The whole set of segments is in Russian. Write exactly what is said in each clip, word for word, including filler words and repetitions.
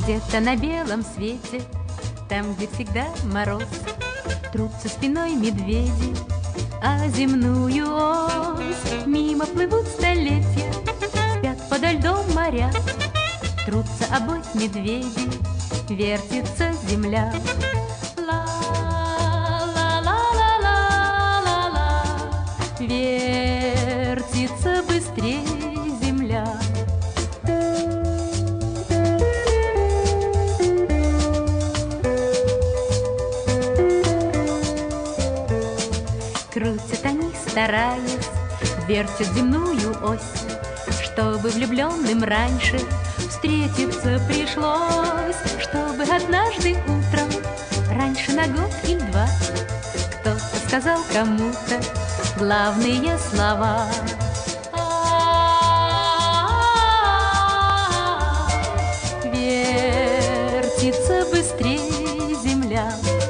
Где-то на белом свете, там, где всегда мороз, трутся спиной медведи, а земную ось мимо плывут столетия, спят подо льдом моря, трутся обось медведи, вертится земля. Ла-ла-ла-ла-ла-ла, вертится быстрее земля. Крутят они, стараясь, вертят земную ось, чтобы влюбленным раньше встретиться пришлось, чтобы однажды утром, раньше на год или два, кто-то сказал кому-то главные слова. А-а-а-а, вертится быстрее земля.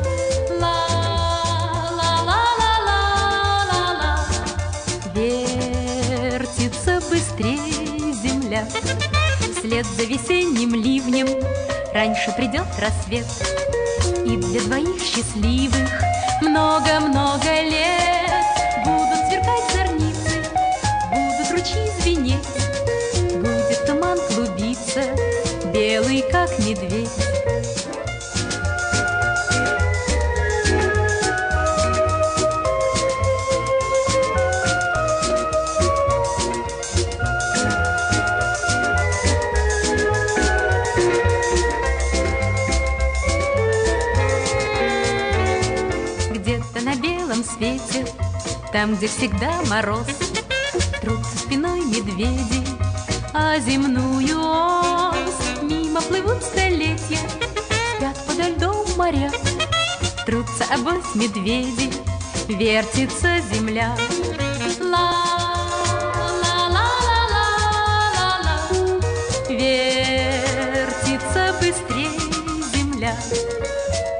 Вертится быстрее земля. Вслед за весенним ливнем раньше придет рассвет, и для двоих счастливых много-много лет будут сверкать зорницы, будут ручьи звенеть, будет туман клубиться, белый как медведь. Где-то на белом свете, там, где всегда мороз, трутся спиной медведи, а земную ось мимо плывут столетия, спят подо льдом моря, трутся обось медведи, вертится земля. Ла-ла-ла-ла-ла-ла, вертится быстрее земля.